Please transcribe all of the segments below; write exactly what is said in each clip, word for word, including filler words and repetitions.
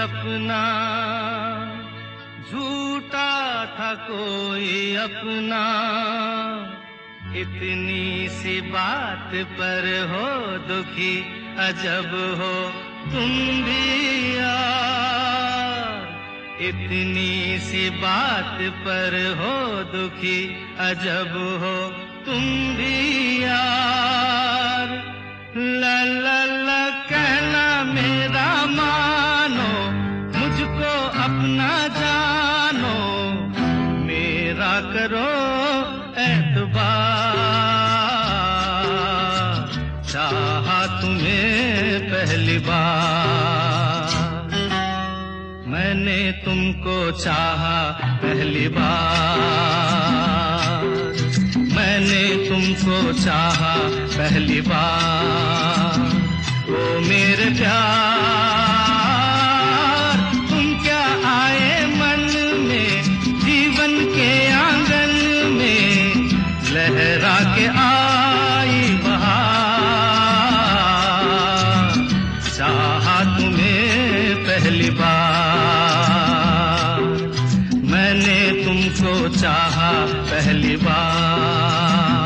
सपना, झूठा था कोई अपना, इतनी सी बात पर हो दुखी, अजब हो तुम भी यार। इतनी सी बात पर हो दुखी, अजब हो तुम भी यार। ला ला ला कहना मेरा मानो, मुझको अपना जानो, मेरा करो एतबार। चाहा तुम्हें पहली बार, मैंने तुमको चाहा पहली बार, मैंने तुमको चाहा पहली बार। ओ मेरे प्यार, तुम क्या आए मन में, जीवन के आंगन में लहरा के आई बहार। चाहा तुम्हें पहली बार, मैंने तुमको चाहा पहली बार।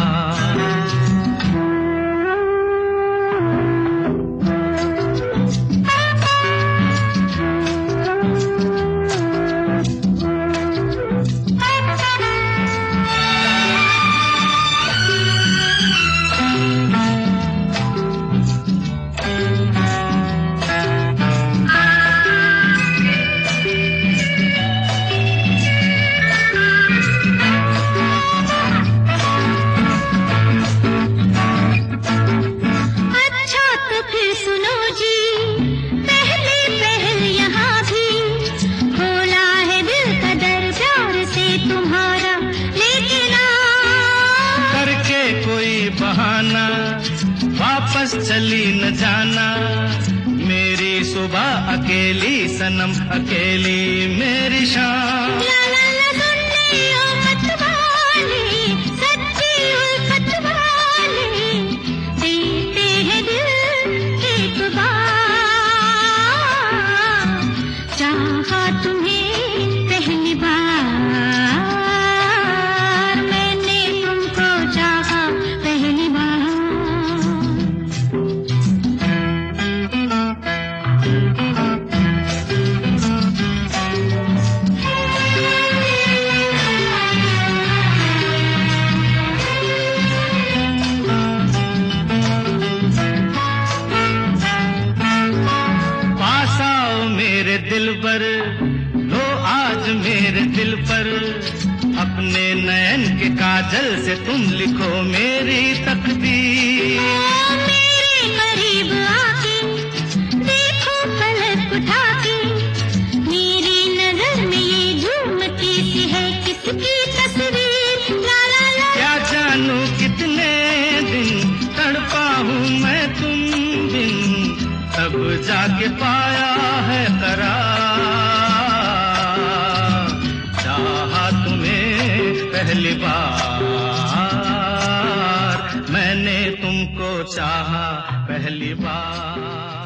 वापस चली न जाना, मेरी सुबह अकेली सनम, अकेली मेरी शाम। ला ला ला सुनने ओ मत वाले, सच्ची उल्फत वाले, देते हैं दिल एक बार। चाहा तुम्हें पहली बार, मैंने तुमको चाहा पहली बार। दिल पर लो आज मेरे दिल पर, अपने नयन के काजल से तुम लिखो मेरी तकदीर। मेरे करीब आके देखो पलक उठा के, मेरी नजर में ये झूमती सी है किसकी तस्वीर। ला ला ला क्या जानू कितने दिन तड़पा हूँ मैं तुम बिन, तब जाके पाया है करार। चाहा तुम्हें पहली बार, मैंने तुमको चाहा पहली बार।